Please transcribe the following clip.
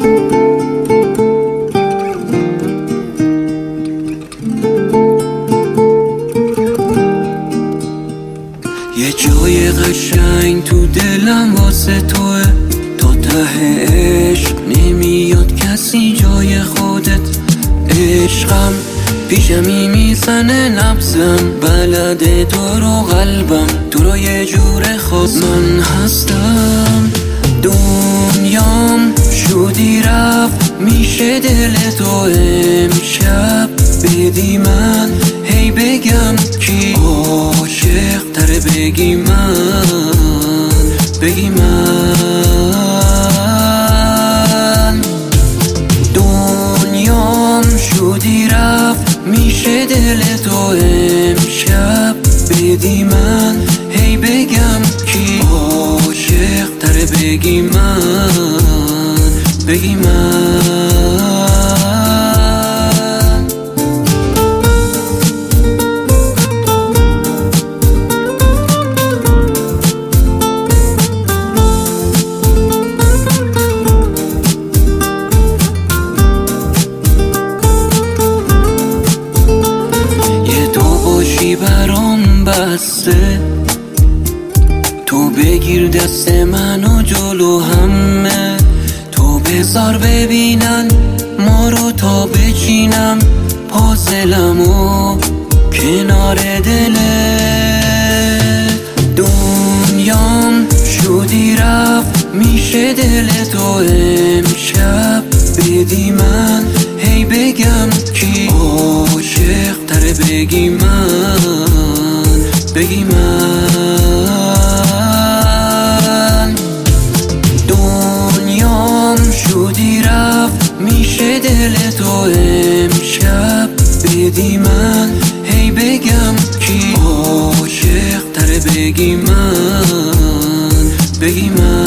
یه جای قشنگ تو دلم واسه توه، تا ته عشق نمیاد کسی جای خودت. عشقم پیشمی میزنه نبضم، بلده تو رو قلبم، تو رو یه جور خاص من هستم. دنیام شدی رفت میشه دل تو امشب بدی من، هی بگم کی عاشق تره، بگی من دنیام شدی رفت میشه دل تو امشب بدی من، هی بگم کی عاشق تره، بگی من برام بسته، تو بگیر دست منو جلو همه، تو بذار ببینن ما رو تا بچینم پازلمو کنار دله. دنیام شدی رفت میشه دل تو امشب بدی من، هی بگم کی عاشق تره، بگی من دنیام شدی رفت میشه دل تو امشب بدی من، هی بگم کی عاشق تره، بگی من